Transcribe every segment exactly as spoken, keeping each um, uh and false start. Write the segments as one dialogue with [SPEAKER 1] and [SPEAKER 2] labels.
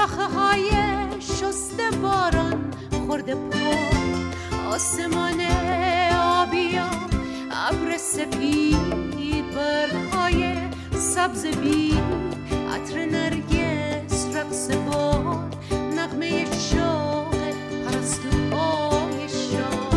[SPEAKER 1] شاخه های شسته باران خورده پا، آسمان آبیان ابر سپید، برگ‌های سبز بی عطر نرگس، رقص باد، نغمه شوق پرستوهای شاه.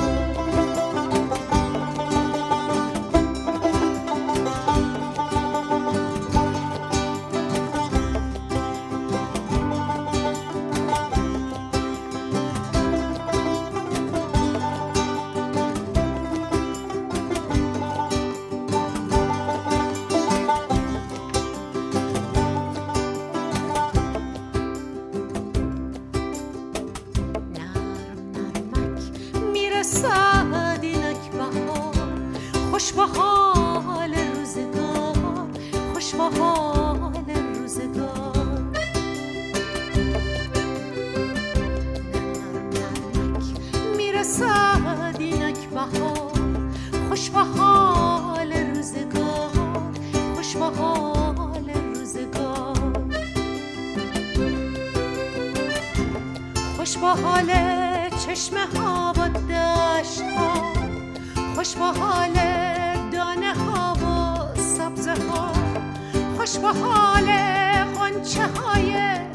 [SPEAKER 1] رسد اینک بهار، خوش به حال روزگار، خوش به حال روزگار. نرمک میرسد اینک بهار، خوش به حال روزگار، خوش به حال روزگار. خوش به حال چشمه ها و دشت ها، خوش به حال دانه ها و سبزه ها، خوش به حال غنچه های